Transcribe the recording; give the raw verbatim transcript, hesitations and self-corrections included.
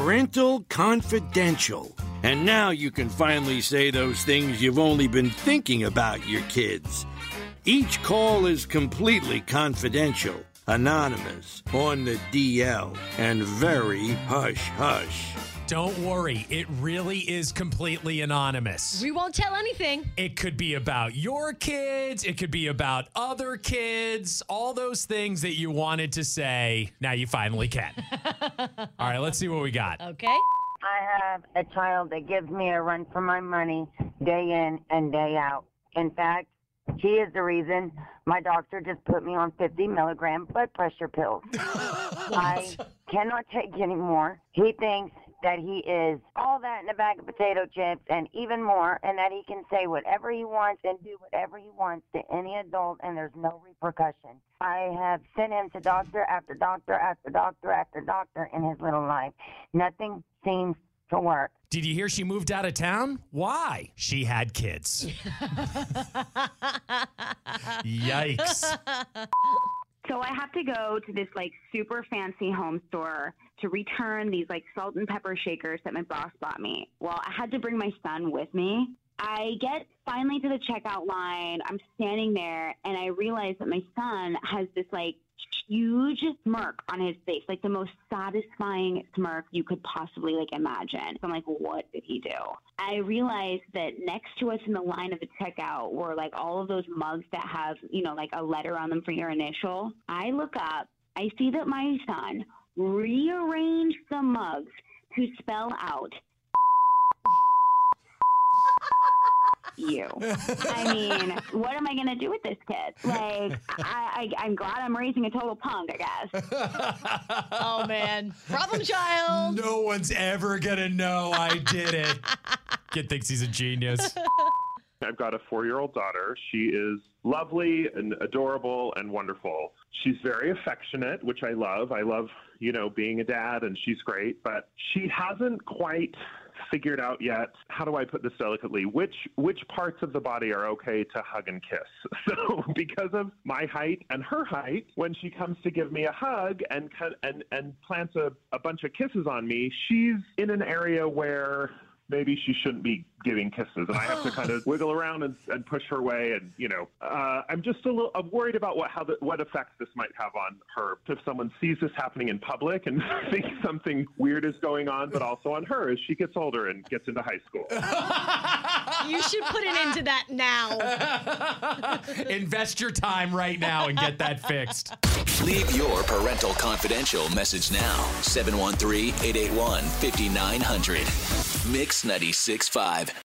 Parental Confidential. And now you can finally say those things you've only been thinking about your kids. Each call is completely confidential, anonymous, on the D L, and very hush-hush. Don't worry, it really is completely anonymous. We won't tell anything. It could be about your kids. It could be about other kids. All those things that you wanted to say, now you finally can. All right, let's see what we got. Okay. I have a child that gives me a run for my money day in and day out. In fact, he is the reason my doctor just put me on fifty milligram blood pressure pills. I cannot take anymore. He thinks that he is all that in a bag of potato chips and even more, and that he can say whatever he wants and do whatever he wants to any adult, and there's no repercussion. I have sent him to doctor after doctor after doctor after doctor in his little life. Nothing seems to work. Did you hear she moved out of town? Why? She had kids. Yikes. So I have to go to this like super fancy home store to return these like salt and pepper shakers that my boss bought me. Well, I had to bring my son with me. I get finally to the checkout line. I'm standing there and I realize that my son has this like huge smirk on his face, like the most satisfying smirk you could possibly like imagine. So I'm like, what did he do? I realized that next to us in the line of the checkout were like all of those mugs that have, you know, like a letter on them for your initial. I look up, I see that my son rearranged the mugs to spell out you. I mean, what am I going to do with this kid? Like, I, I, I'm glad I'm raising a total punk, I guess. Oh, man. Problem child. No one's ever going to know I did it. Kid thinks he's a genius. I've got a four-year-old daughter. She is lovely and adorable and wonderful. She's very affectionate, which I love. I love, you know, being a dad, and she's great. But she hasn't quite figured out yet, how do I put this delicately, which which parts of the body are okay to hug and kiss. So because of my height and her height, when she comes to give me a hug and and, and plants a, a bunch of kisses on me, she's in an area where maybe she shouldn't be giving kisses, and I have to kind of wiggle around and, and push her way. And, you know, uh, I'm just a little I'm worried about what how the, what effects this might have on her. If someone sees this happening in public and thinks something weird is going on, but also on her as she gets older and gets into high school. You should put an end to that now. Invest your time right now and get that fixed. Leave your parental confidential message now. seven one three, eight eight one, five nine zero zero. Mix ninety-six point five.